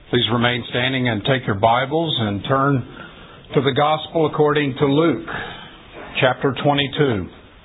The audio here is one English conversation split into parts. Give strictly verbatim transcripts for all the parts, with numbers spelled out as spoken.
Please remain standing and take your Bibles and turn to the Gospel according to Luke, chapter twenty-two.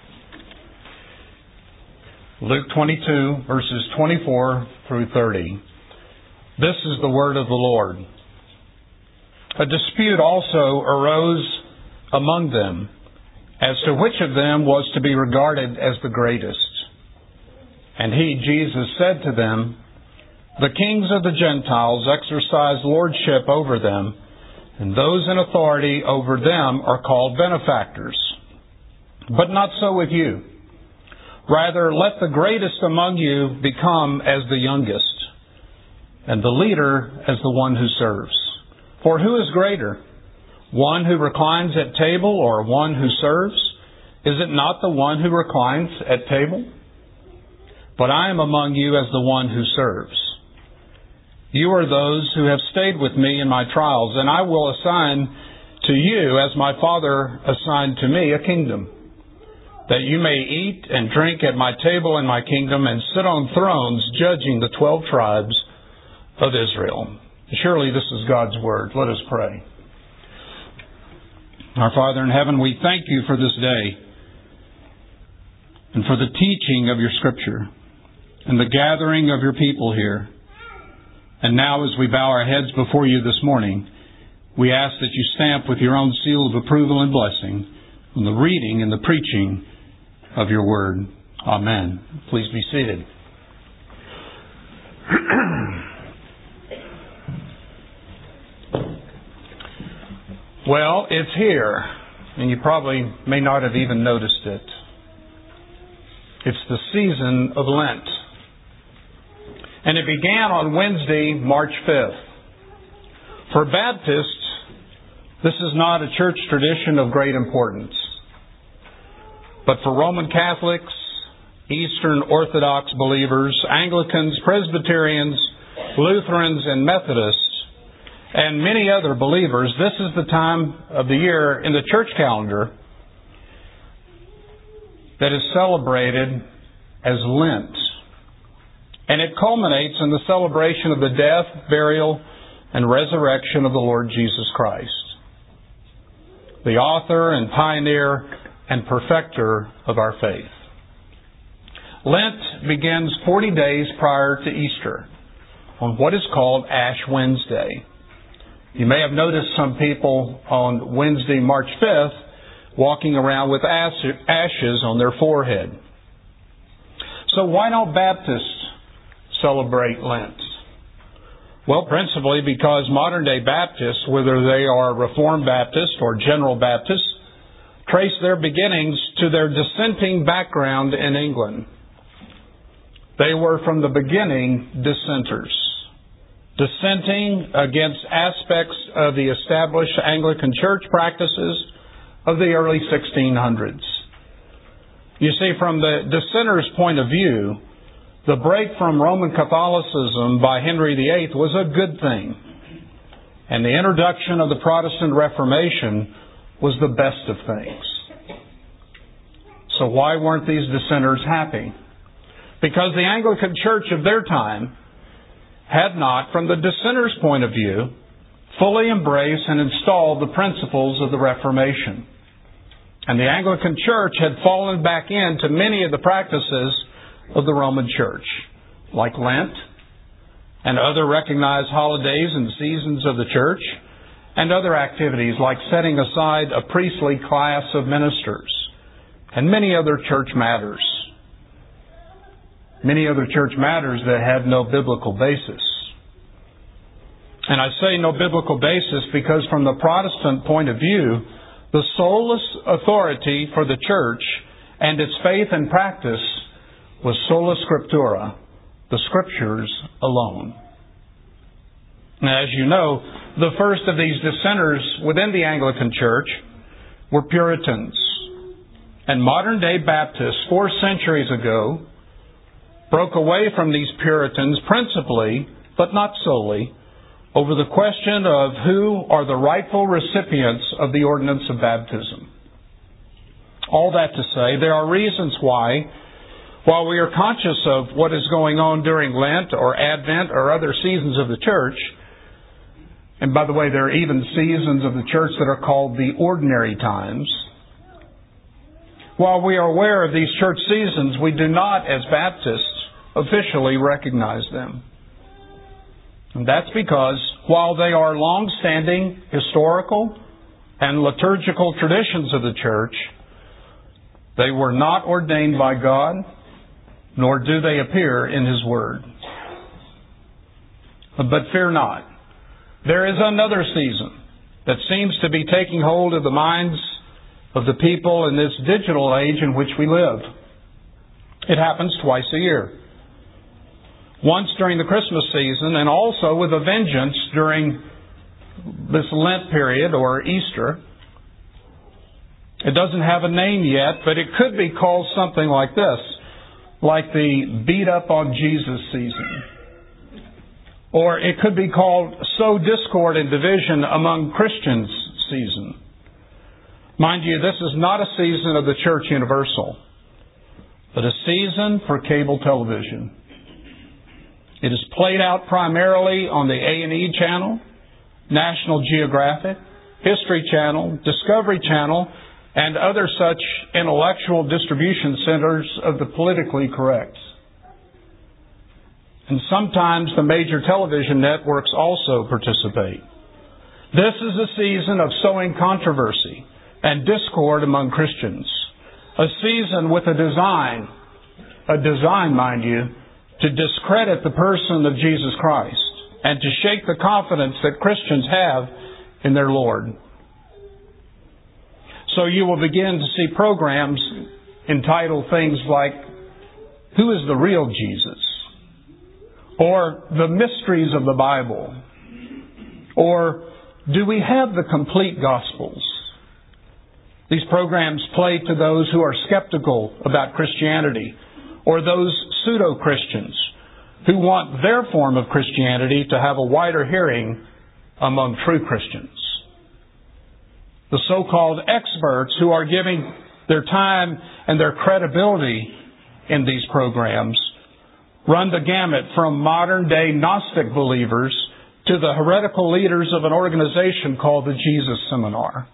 Luke twenty-two, verses twenty-four through thirty. This is the word of the Lord. A dispute also arose among them as to which of them was to be regarded as the greatest. And he, Jesus, said to them, "The kings of the Gentiles exercise lordship over them, and those in authority over them are called benefactors. But not so with you. Rather, let the greatest among you become as the youngest, and the leader as the one who serves. For who is greater, one who reclines at table or one who serves? Is it not the one who reclines at table? But I am among you as the one who serves. You are those who have stayed with me in my trials, and I will assign to you, as my Father assigned to me, a kingdom, that you may eat and drink at my table in my kingdom and sit on thrones judging the twelve tribes of Israel." Surely this is God's word. Let us pray. Our Father in heaven, we thank you for this day and for the teaching of your Scripture and the gathering of your people here. And now as we bow our heads before you this morning, we ask that you stamp with your own seal of approval and blessing on the reading and the preaching of your word. Amen. Please be seated. Well, it's here, and you probably may not have even noticed it. It's the season of Lent. And it began on Wednesday, March fifth. For Baptists, this is not a church tradition of great importance. But for Roman Catholics, Eastern Orthodox believers, Anglicans, Presbyterians, Lutherans, and Methodists, and many other believers, this is the time of the year in the church calendar that is celebrated as Lent. And it culminates in the celebration of the death, burial, and resurrection of the Lord Jesus Christ, the author and pioneer and perfecter of our faith. Lent begins forty days prior to Easter, on what is called Ash Wednesday. You may have noticed some people on Wednesday, March fifth, walking around with ashes on their forehead. So why don't Baptists celebrate Lent? Well, principally because modern-day Baptists, whether they are Reformed Baptists or General Baptists, trace their beginnings to their dissenting background in England. They were from the beginning dissenters, dissenting against aspects of the established Anglican church practices of the early sixteen hundreds. You see, from the dissenters' point of view, the break from Roman Catholicism by Henry the Eighth was a good thing, and the introduction of the Protestant Reformation was the best of things. So why weren't these dissenters happy? Because the Anglican Church of their time had not, from the dissenters' point of view, fully embraced and installed the principles of the Reformation. And the Anglican Church had fallen back into many of the practices of the Roman Church, like Lent and other recognized holidays and seasons of the Church, and other activities like setting aside a priestly class of ministers, and many other church matters. Many other church matters that had no biblical basis. And I say no biblical basis because from the Protestant point of view, the solus authority for the church and its faith and practice was sola scriptura, the Scriptures alone. Now, as you know, the first of these dissenters within the Anglican Church were Puritans. And modern-day Baptists, four centuries ago, broke away from these Puritans principally, but not solely, over the question of who are the rightful recipients of the ordinance of baptism. All that to say, there are reasons why, while we are conscious of what is going on during Lent or Advent or other seasons of the church, And by the way, there are even seasons of the church that are called the ordinary times. While we are aware of these church seasons, we do not, as Baptists, officially recognize them. And that's because while they are long-standing historical and liturgical traditions of the church, they were not ordained by God, nor do they appear in His Word. But fear not. There is another season that seems to be taking hold of the minds of the people in this digital age in which we live. It happens twice a year. Once during the Christmas season, and also with a vengeance during this Lent period or Easter. It doesn't have a name yet, but it could be called something like this, like the beat up on Jesus season. Or it could be called sow discord and division among Christians season. Mind you, this is not a season of the Church Universal, but a season for cable television. It is played out primarily on the A and E channel, National Geographic, History Channel, Discovery Channel, and other such intellectual distribution centers of the politically correct. And sometimes the major television networks also participate. This is a season of sowing controversy and discord among Christians. A season with a design, a design, mind you, to discredit the person of Jesus Christ and to shake the confidence that Christians have in their Lord. So you will begin to see programs entitled things like, Who is the Real Jesus? Or The Mysteries of the Bible? Or Do We Have the Complete Gospels? These programs play to those who are skeptical about Christianity, or those pseudo-Christians who want their form of Christianity to have a wider hearing among true Christians. The so-called experts who are giving their time and their credibility in these programs run the gamut from modern-day Gnostic believers to the heretical leaders of an organization called the Jesus Seminar.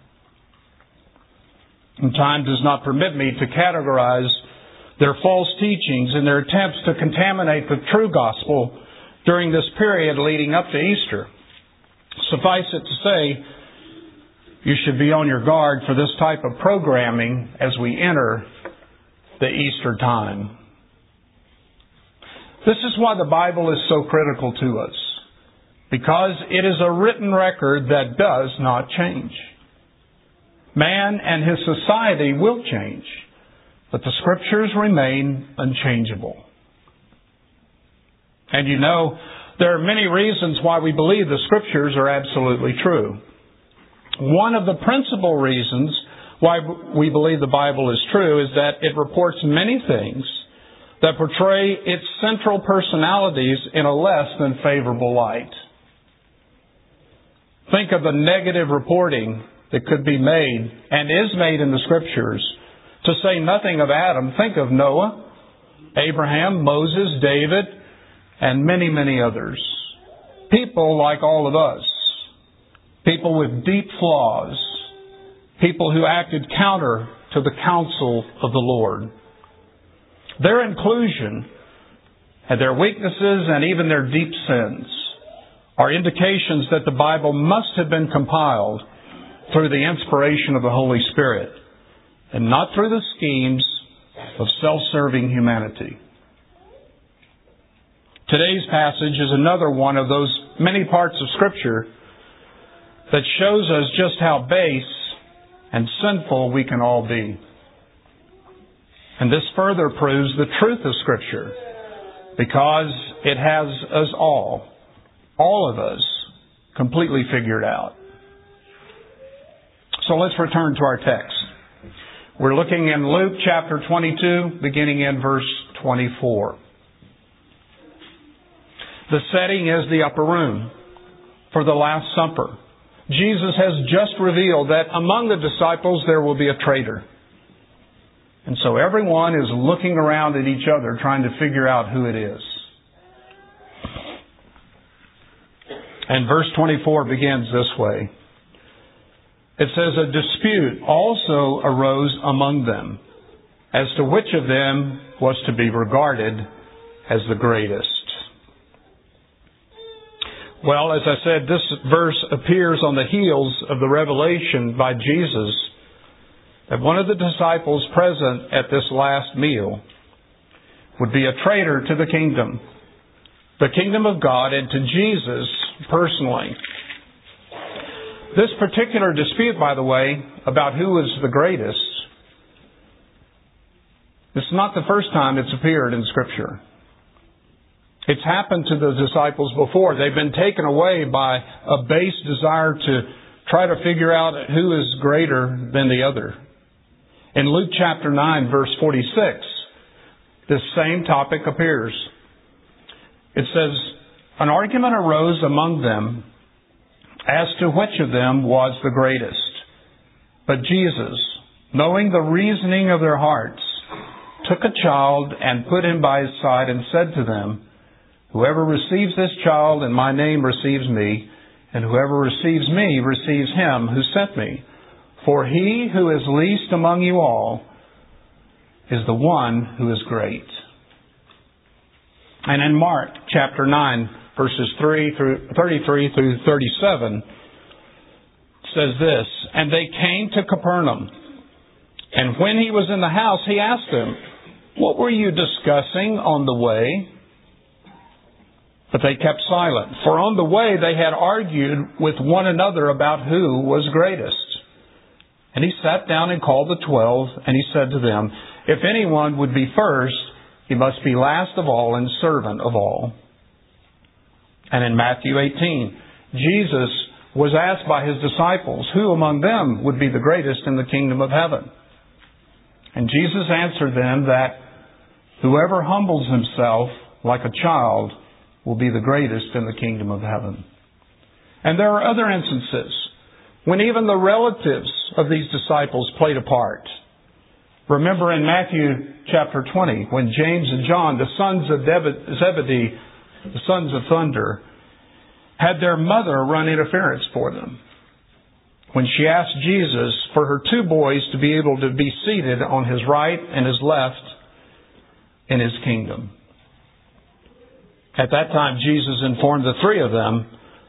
And time does not permit me to categorize their false teachings and their attempts to contaminate the true gospel during this period leading up to Easter. Suffice it to say, you should be on your guard for this type of programming as we enter the Easter time. This is why the Bible is so critical to us, because it is a written record that does not change. Man and his society will change, but the Scriptures remain unchangeable. And you know, there are many reasons why we believe the Scriptures are absolutely true. One of the principal reasons why we believe the Bible is true is that it reports many things that portray its central personalities in a less than favorable light. Think of the negative reporting that could be made and is made in the Scriptures. To say nothing of Adam, think of Noah, Abraham, Moses, David, and many, many others. People like all of us. People with deep flaws. People who acted counter to the counsel of the Lord. Their inclusion and their weaknesses and even their deep sins are indications that the Bible must have been compiled through the inspiration of the Holy Spirit and not through the schemes of self-serving humanity. Today's passage is another one of those many parts of Scripture that shows us just how base and sinful we can all be. And this further proves the truth of Scripture, because it has us all, all of us, completely figured out. So let's return to our text. We're looking in Luke chapter twenty-two, beginning in verse twenty-four. The setting is the upper room for the Last Supper. Jesus has just revealed that among the disciples there will be a traitor. And so everyone is looking around at each other trying to figure out who it is. And verse twenty-four begins this way. It says, a dispute also arose among them as to which of them was to be regarded as the greatest. Well, as I said, this verse appears on the heels of the revelation by Jesus that one of the disciples present at this last meal would be a traitor to the kingdom, the kingdom of God, and to Jesus personally. This particular dispute, by the way, about who is the greatest, it's not the first time it's appeared in Scripture. It's happened to the disciples before. They've been taken away by a base desire to try to figure out who is greater than the other. In Luke chapter nine, verse forty-six, this same topic appears. It says, an argument arose among them as to which of them was the greatest. But Jesus, knowing the reasoning of their hearts, took a child and put him by his side and said to them, whoever receives this child in my name receives me, and whoever receives me receives him who sent me. For he who is least among you all is the one who is great. And in Mark chapter nine, verses three through thirty-three through thirty-seven, says this, and they came to Capernaum. And when he was in the house, he asked them, what were you discussing on the way? But they kept silent, for on the way they had argued with one another about who was greatest. And he sat down and called the twelve, and he said to them, if anyone would be first, he must be last of all and servant of all. And in Matthew eighteen, Jesus was asked by his disciples, who among them would be the greatest in the kingdom of heaven? And Jesus answered them that whoever humbles himself like a child will be the greatest in the kingdom of heaven. And there are other instances when even the relatives of these disciples played a part. Remember in Matthew chapter twenty, when James and John, the sons of Zebedee, the sons of thunder, had their mother run interference for them, when she asked Jesus for her two boys to be able to be seated on his right and his left in his kingdom. At that time, Jesus informed the three of them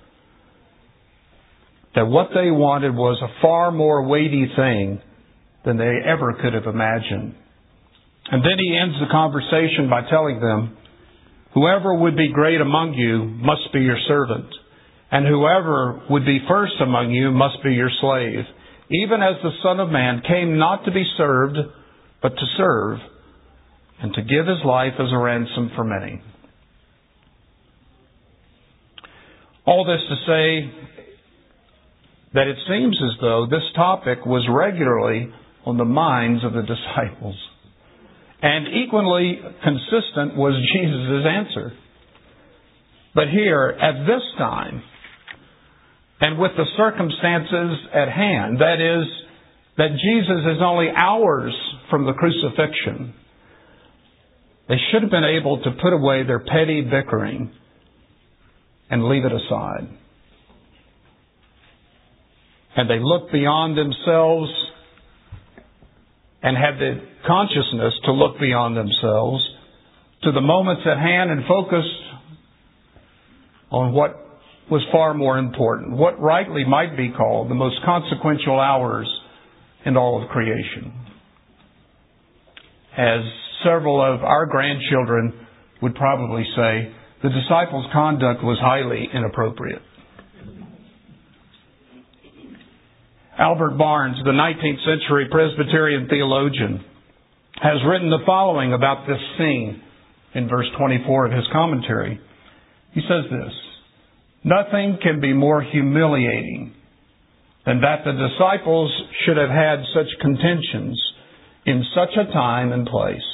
that what they wanted was a far more weighty thing than they ever could have imagined. And then he ends the conversation by telling them, whoever would be great among you must be your servant, and whoever would be first among you must be your slave, even as the Son of Man came not to be served, but to serve, and to give his life as a ransom for many. All this to say that it seems as though this topic was regularly on the minds of the disciples. And equally consistent was Jesus' answer. But here, at this time, and with the circumstances at hand, that is, that Jesus is only hours from the crucifixion, they should have been able to put away their petty bickering and leave it aside. And they looked beyond themselves and had the consciousness to look beyond themselves to the moments at hand and focused on what was far more important, what rightly might be called the most consequential hours in all of creation. As several of our grandchildren would probably say, the disciples' conduct was highly inappropriate. Albert Barnes, the nineteenth century Presbyterian theologian, has written the following about this scene in verse twenty-four of his commentary. He says this, nothing can be more humiliating than that the disciples should have had such contentions in such a time and place.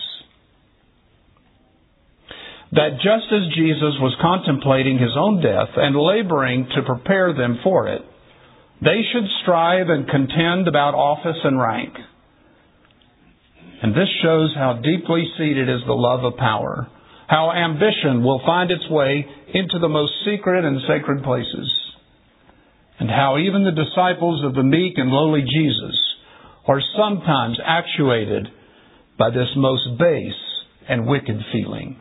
That just as Jesus was contemplating his own death and laboring to prepare them for it, they should strive and contend about office and rank. And this shows how deeply seated is the love of power, how ambition will find its way into the most secret and sacred places. and how even the disciples of the meek and lowly Jesus are sometimes actuated by this most base and wicked feeling.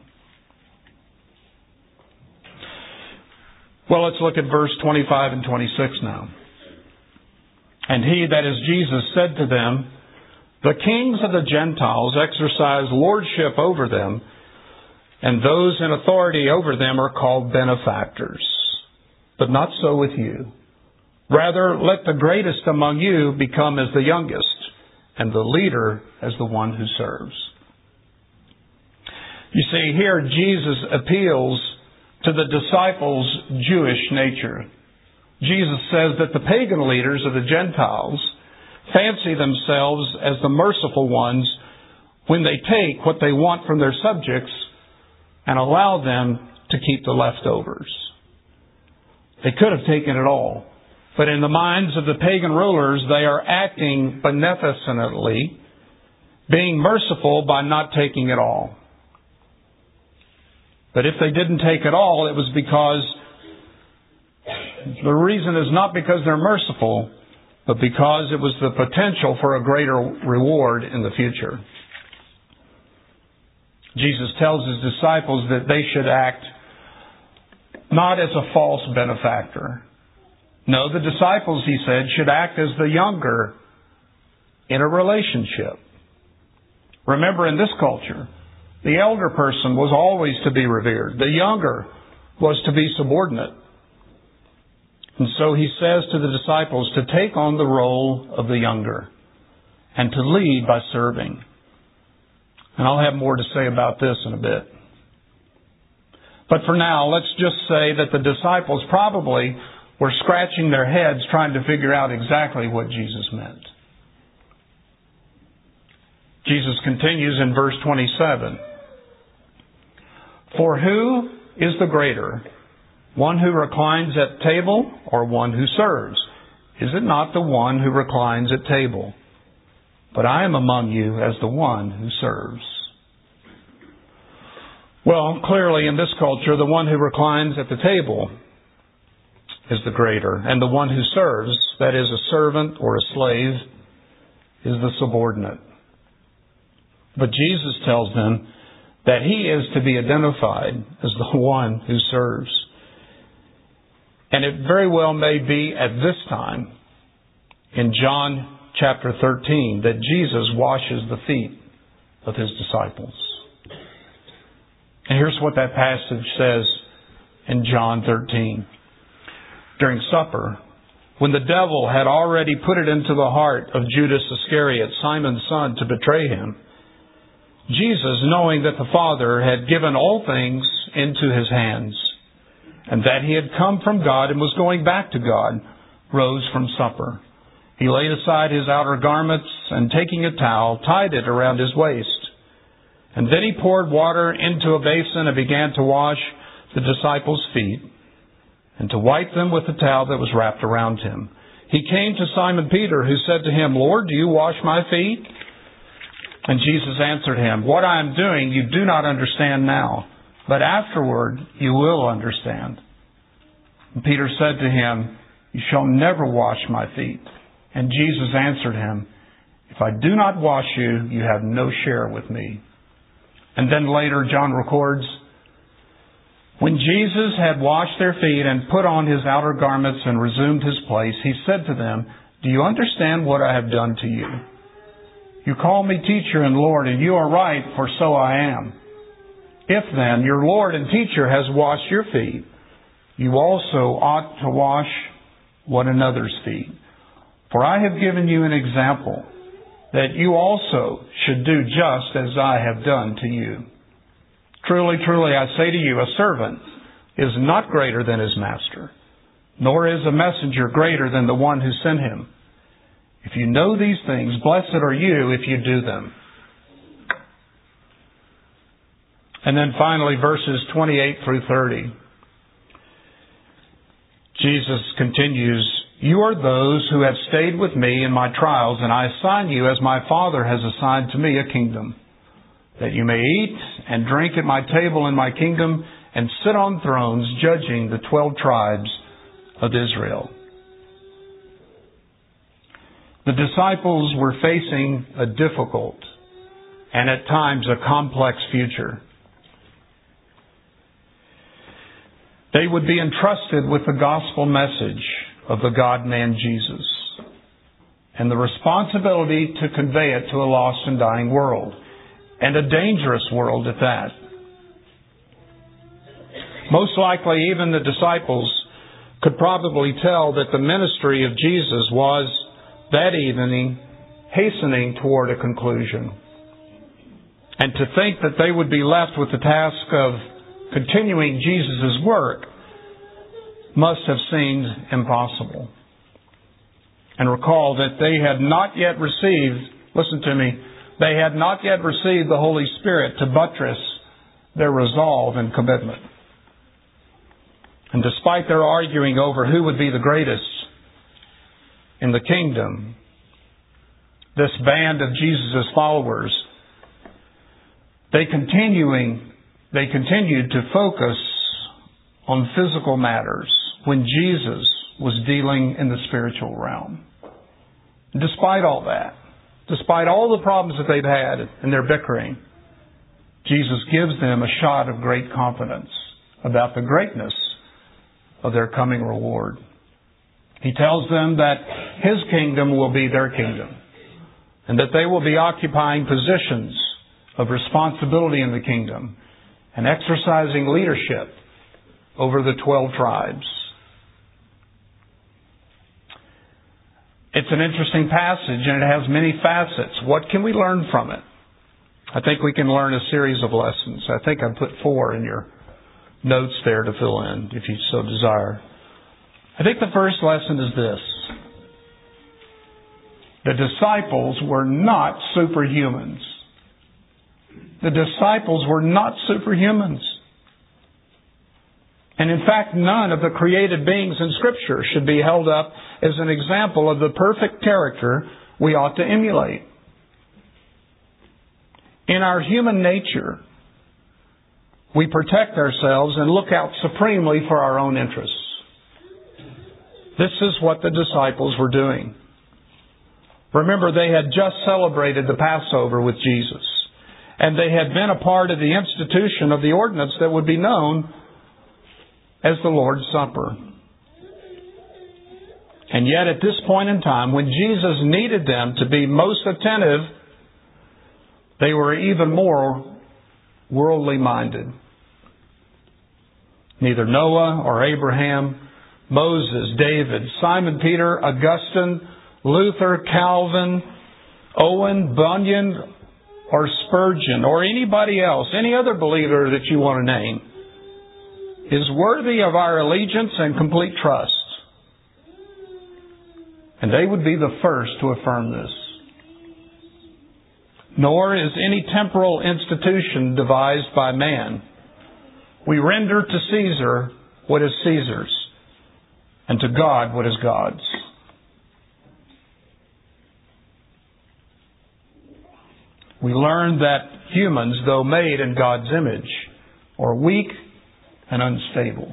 Well, let's look at verse twenty-five and twenty-six now. And he, that is Jesus, said to them, the kings of the Gentiles exercise lordship over them, and those in authority over them are called benefactors. But not so with you. Rather, let the greatest among you become as the youngest, and the leader as the one who serves. You see, here Jesus appeals to the disciples' Jewish nature. Jesus says that the pagan leaders of the Gentiles fancy themselves as the merciful ones when they take what they want from their subjects and allow them to keep the leftovers. They could have taken it all, but in the minds of the pagan rulers, they are acting beneficently, being merciful by not taking it all. But if they didn't take it all, it was because the reason is not because they're merciful, but because it was the potential for a greater reward in the future. Jesus tells His disciples that they should act not as a false benefactor. No, the disciples, He said, should act as the younger in a relationship. Remember, in this culture, the elder person was always to be revered. The younger was to be subordinate. And so He says to the disciples to take on the role of the younger and to lead by serving. And I'll have more to say about this in a bit. But for now, let's just say that the disciples probably were scratching their heads trying to figure out exactly what Jesus meant. Jesus continues in verse twenty-seven. For who is the greater, one who reclines at table or one who serves? Is it not the one who reclines at table? But I am among you as the one who serves. Well, clearly in this culture, the one who reclines at the table is the greater, and the one who serves, that is a servant or a slave, is the subordinate. But Jesus tells them that He is to be identified as the one who serves. And it very well may be at this time, in John chapter thirteen, that Jesus washes the feet of His disciples. And here's what that passage says in John thirteen. During supper, when the devil had already put it into the heart of Judas Iscariot, Simon's son, to betray Him, Jesus, knowing that the Father had given all things into His hands, and that He had come from God and was going back to God, rose from supper. He laid aside His outer garments, and taking a towel, tied it around His waist. And then He poured water into a basin and began to wash the disciples' feet, and to wipe them with the towel that was wrapped around Him. He came to Simon Peter, who said to Him, Lord, do you wash my feet? And Jesus answered him, What I am doing you do not understand now, but afterward you will understand. And Peter said to Him, You shall never wash my feet. And Jesus answered him, If I do not wash you, you have no share with me. And then later John records, When Jesus had washed their feet and put on His outer garments and resumed His place, He said to them, Do you understand what I have done to you? You call me teacher and Lord, and you are right, for so I am. If then your Lord and teacher has washed your feet, you also ought to wash one another's feet. For I have given you an example, that you also should do just as I have done to you. Truly, truly, I say to you, a servant is not greater than his master, nor is a messenger greater than the one who sent him. If you know these things, blessed are you if you do them. And then finally, verses twenty-eight through thirty. Jesus continues, You are those who have stayed with me in my trials, and I assign you as my Father has assigned to me a kingdom, that you may eat and drink at my table in my kingdom, and sit on thrones judging the twelve tribes of Israel. disciples were facing a difficult and at times a complex future. They would be entrusted with the gospel message of the God-man Jesus and the responsibility to convey it to a lost and dying world, and a dangerous world at that. Most likely, even the disciples could probably tell that the ministry of Jesus was, that evening, hastening toward a conclusion. And to think that they would be left with the task of continuing Jesus' work must have seemed impossible. And recall that they had not yet received, listen to me, they had not yet received the Holy Spirit to buttress their resolve and commitment. And despite their arguing over who would be the greatest in the kingdom, this band of Jesus' followers, they continuing, they continued to focus on physical matters when Jesus was dealing in the spiritual realm. Despite all that, despite all the problems that they've had in their bickering, Jesus gives them a shot of great confidence about the greatness of their coming reward. He tells them that His kingdom will be their kingdom, and that they will be occupying positions of responsibility in the kingdom and exercising leadership over the twelve tribes. It's an interesting passage, and it has many facets. What can we learn from it? I think we can learn a series of lessons. I think I put four in your notes there to fill in, if you so desire. I think the first lesson is this: the disciples were not superhumans. The disciples were not superhumans. And in fact, none of the created beings in Scripture should be held up as an example of the perfect character we ought to emulate. In our human nature, we protect ourselves and look out supremely for our own interests. This is what the disciples were doing. Remember, they had just celebrated the Passover with Jesus, and they had been a part of the institution of the ordinance that would be known as the Lord's Supper. And yet at this point in time, when Jesus needed them to be most attentive, they were even more worldly minded. Neither Noah or Abraham, Moses, David, Simon Peter, Augustine, Luther, Calvin, Owen, Bunyan, or Spurgeon, or anybody else, any other believer that you want to name, is worthy of our allegiance and complete trust. And they would be the first to affirm this. Nor is any temporal institution devised by man. We render to Caesar what is Caesar's, and to God what is God's. We learn that humans, though made in God's image, are weak and unstable.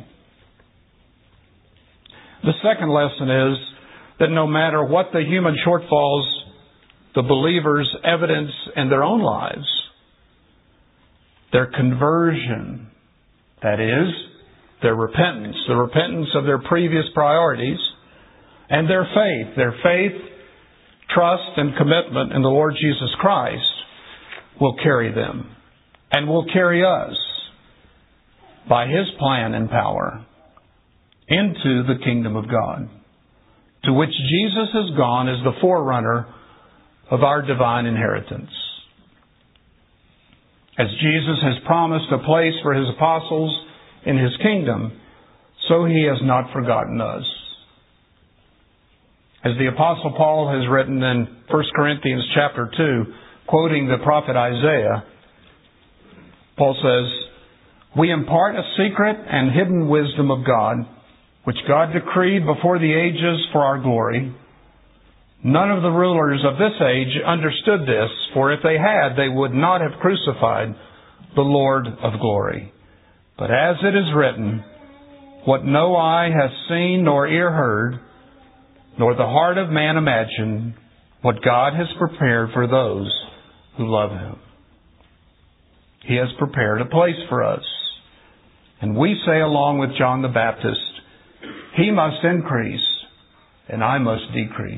The second lesson is that no matter what the human shortfalls the believers evidence in their own lives, their conversion, that is, their repentance, the repentance of their previous priorities, and their faith, their faith, trust, and commitment in the Lord Jesus Christ will carry them and will carry us by His plan and power into the kingdom of God, to which Jesus has gone as the forerunner of our divine inheritance. As Jesus has promised a place for His apostles in His kingdom, so He has not forgotten us. As the Apostle Paul has written in First Corinthians chapter two, quoting the prophet Isaiah, Paul says, "We impart a secret and hidden wisdom of God, which God decreed before the ages for our glory. None of the rulers of this age understood this, for if they had, they would not have crucified the Lord of glory. But as it is written, what no eye has seen nor ear heard, nor the heart of man imagined, what God has prepared for those who love Him. He has prepared a place for us. And we say along with John the Baptist, He must increase and I must decrease.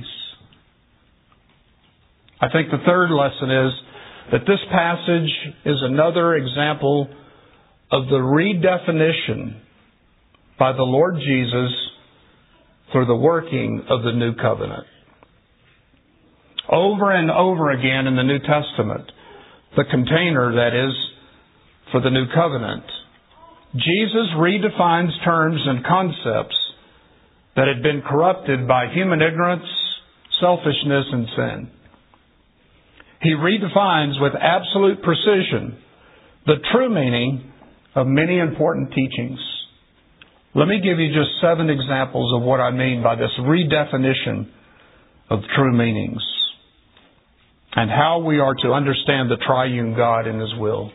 I think the third lesson is that this passage is another example of the redefinition by the Lord Jesus for the working of the new covenant. Over and over again in the New Testament, the container, that is, for the new covenant, Jesus redefines terms and concepts that had been corrupted by human ignorance, selfishness, and sin. He redefines with absolute precision the true meaning of many important teachings. Let me give you just seven examples of what I mean by this redefinition of true meanings and how we are to understand the triune God and His will.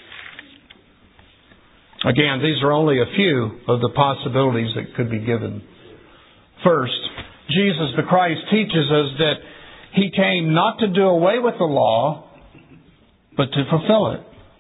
Again, these are only a few of the possibilities that could be given. First, Jesus the Christ teaches us that He came not to do away with the law, but to fulfill it.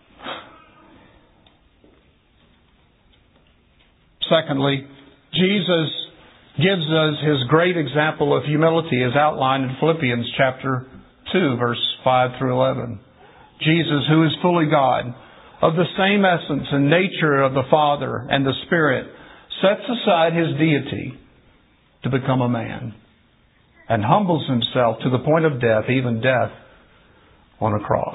Secondly, Jesus gives us His great example of humility as outlined in Philippians chapter two, verse five through eleven. Jesus, who is fully God, of the same essence and nature of the Father and the Spirit, sets aside His deity to become a man and humbles Himself to the point of death, even death on a cross.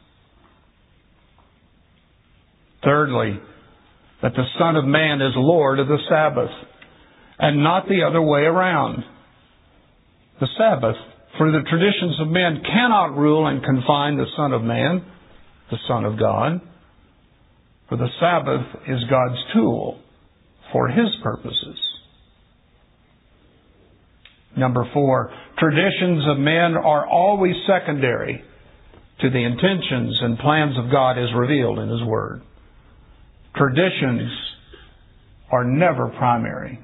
Thirdly, that the Son of Man is Lord of the Sabbath and not the other way around. The Sabbath, for the traditions of men, cannot rule and confine the Son of Man, the Son of God. For the Sabbath is God's tool for His purposes. Number four, traditions of men are always secondary to the intentions and plans of God as revealed in His Word. Traditions are never primary.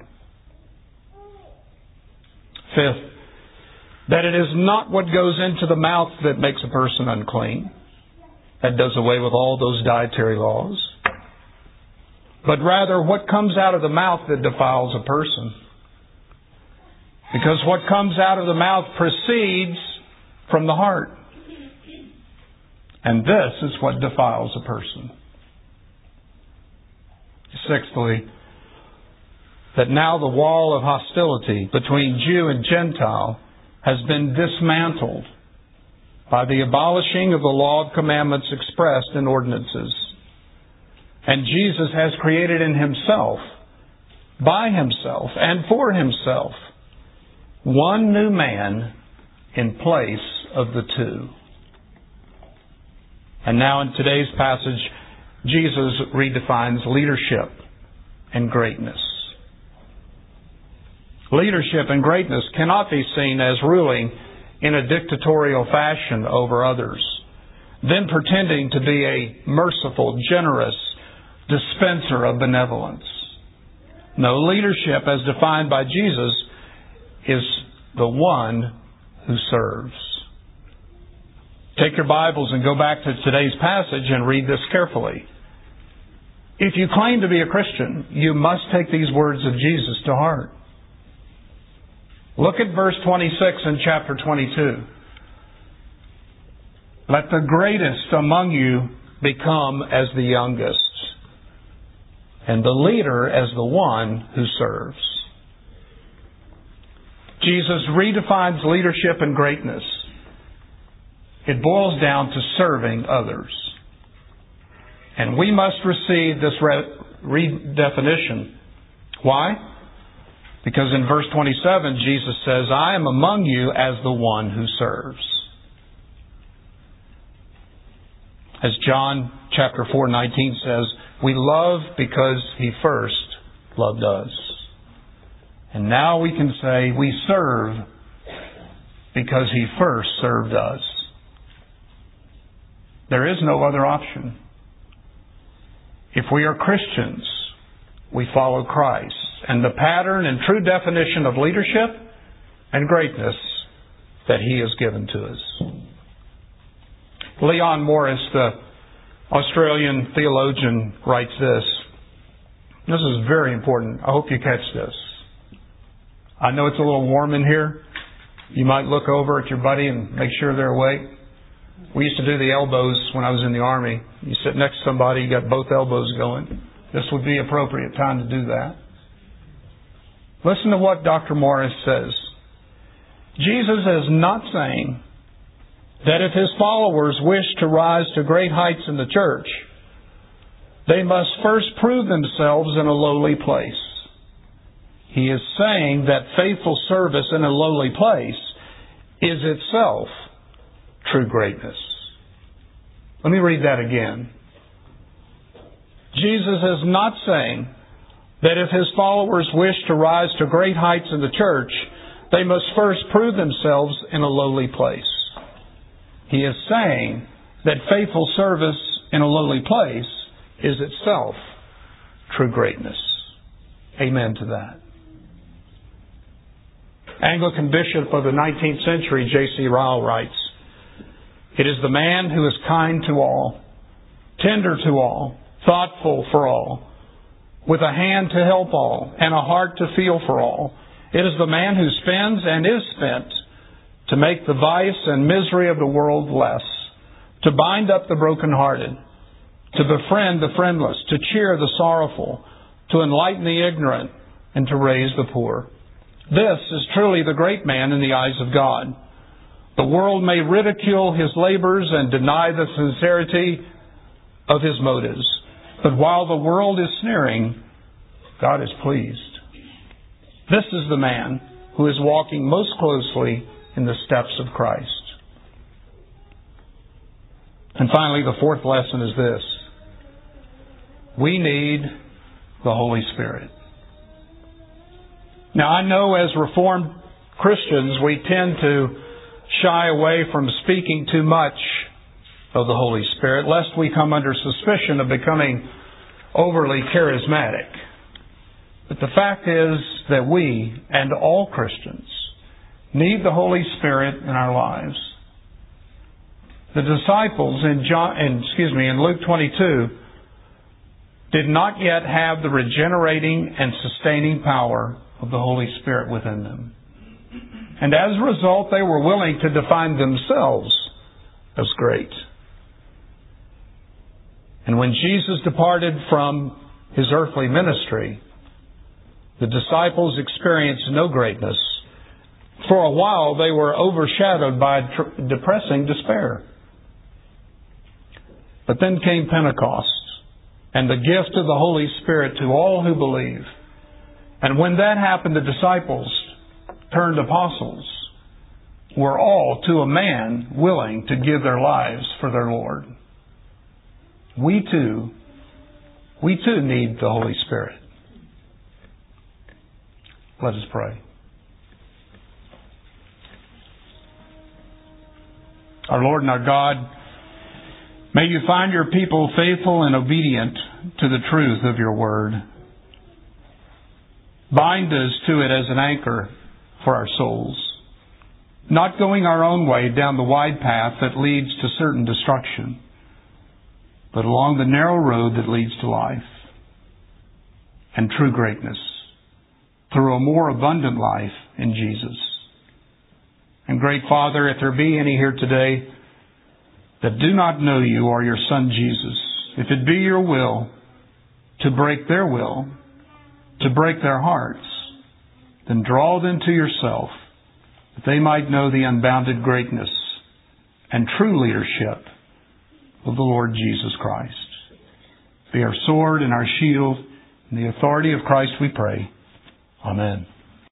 Fifth, that it is not what goes into the mouth that makes a person unclean, that does away with all those dietary laws, but rather what comes out of the mouth that defiles a person. Because what comes out of the mouth proceeds from the heart. And this is what defiles a person. Sixthly, that now the wall of hostility between Jew and Gentile has been dismantled by the abolishing of the law of commandments expressed in ordinances. And Jesus has created in Himself, by Himself, and for Himself, one new man in place of the two. And now in today's passage, Jesus redefines leadership and greatness. Leadership and greatness cannot be seen as ruling in a dictatorial fashion over others, then pretending to be a merciful, generous dispenser of benevolence. No, leadership as defined by Jesus is the one who serves. Take your Bibles and go back to today's passage and read this carefully. If you claim to be a Christian, you must take these words of Jesus to heart. Look at verse twenty-six in chapter twenty-two. Let the greatest among you become as the youngest, and the leader as the one who serves. Jesus redefines leadership and greatness. It boils down to serving others. And we must receive this re- redefinition. Why? Because in verse twenty-seven, Jesus says, I am among you as the one who serves. As John chapter four nineteen says, we love because He first loved us. And now we can say we serve because He first served us. There is no other option. If we are Christians, we follow Christ. And the pattern and true definition of leadership and greatness that He has given to us. Leon Morris, the Australian theologian, writes this. This is very important. I hope you catch this. I know it's a little warm in here. You might look over at your buddy and make sure they're awake. We used to do the elbows when I was in the Army. You sit next to somebody, you got both elbows going. This would be appropriate time to do that. Listen to what Doctor Morris says. Jesus is not saying that if His followers wish to rise to great heights in the church, they must first prove themselves in a lowly place. He is saying that faithful service in a lowly place is itself true greatness. Let me read that again. Jesus is not saying that if His followers wish to rise to great heights in the church, they must first prove themselves in a lowly place. He is saying that faithful service in a lowly place is itself true greatness. Amen to that. Anglican bishop of the nineteenth century, J C Ryle, writes, "It is the man who is kind to all, tender to all, thoughtful for all, with a hand to help all, and a heart to feel for all. It is the man who spends and is spent to make the vice and misery of the world less, to bind up the brokenhearted, to befriend the friendless, to cheer the sorrowful, to enlighten the ignorant, and to raise the poor. This is truly the great man in the eyes of God. The world may ridicule his labors and deny the sincerity of his motives, but while the world is sneering, God is pleased. This is the man who is walking most closely in the steps of Christ." And finally, the fourth lesson is this. We need the Holy Spirit. Now, I know as Reformed Christians, we tend to shy away from speaking too much of the Holy Spirit, lest we come under suspicion of becoming overly charismatic. But the fact is that we and all Christians need the Holy Spirit in our lives. The disciples in John, in, excuse me, in Luke twenty-two did not yet have the regenerating and sustaining power of the Holy Spirit within them. And as a result, they were willing to define themselves as great. And when Jesus departed from His earthly ministry, the disciples experienced no greatness. For a while, they were overshadowed by tr- depressing despair. But then came Pentecost and the gift of the Holy Spirit to all who believe. And when that happened, the disciples turned apostles, were all to a man willing to give their lives for their Lord. We too, we too need the Holy Spirit. Let us pray. Our Lord and our God, may You find Your people faithful and obedient to the truth of Your Word. Bind us to it as an anchor for our souls, not going our own way down the wide path that leads to certain destruction, but along the narrow road that leads to life and true greatness through a more abundant life in Jesus. And great Father, if there be any here today that do not know You or Your Son Jesus, if it be Your will to break their will, to break their hearts, then draw them to Yourself, that they might know the unbounded greatness and true leadership of the Lord Jesus Christ. Be our sword and our shield. In the authority of Christ we pray. Amen.